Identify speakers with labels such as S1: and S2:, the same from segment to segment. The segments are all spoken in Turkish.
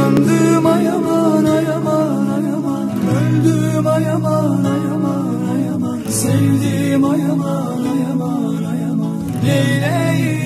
S1: Yandım ay aman ay aman ay aman, öldüm ay aman ay aman ay aman, sevdim ay aman ay aman ay aman, neyleyim?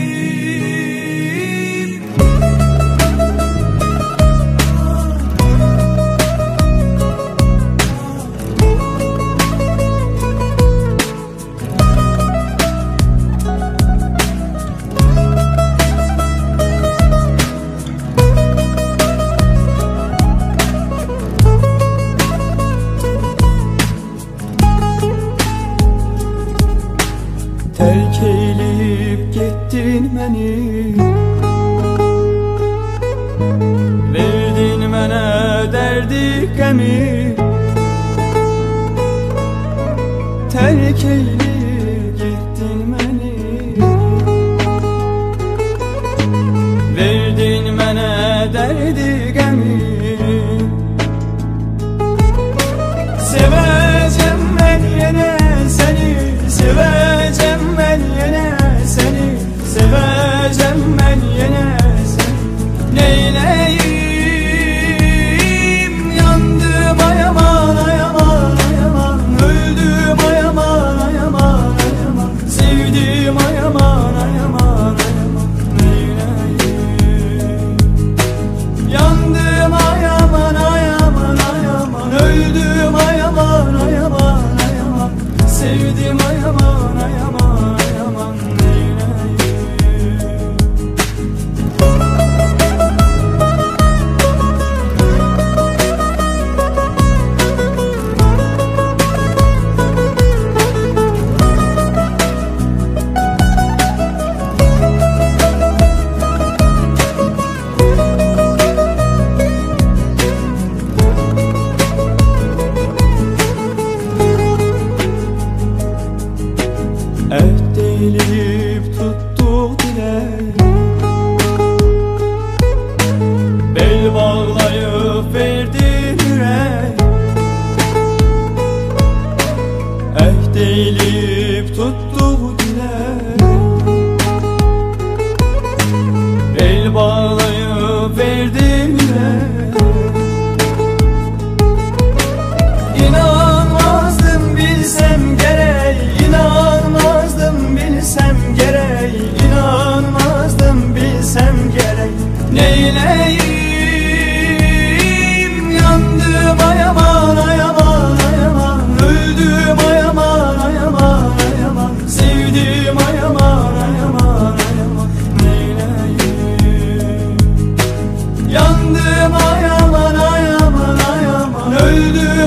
S1: Terk eyleyip gittin beni, verdin mənə derdi qəmi. Terk eyleyip gittin beni, verdin mənə derdi qəmi. Sevəcəm mən yenə səni, sevəcəm ben yine seni, sevəcəm ben yine seni, neyleyim? Yandım ay aman ay aman ay aman, öldüm ay aman ay aman ay aman, sevdim ay aman ay aman ay aman, neyleyim? Yandım ay aman ay aman ay aman, öldüm ay aman ay aman ay aman, sevdim ay aman ay aman. Əhd eləyib tutduq dilək, bel bağlayıb verdin ürək. Əhd eləyib tutduq dilək, bel bağlayıb verdin ürək. İnanmazdım bilsem gerek, inanmazdım bilsem gerek, inanmazdım bilsem gerek, neyleyim? Yandım ay aman ay aman ay aman, öldüm ay aman ay aman ay aman, sevdim ay aman ay aman ay aman, neyleyim? Yandım ay aman ay aman ay aman, öldüm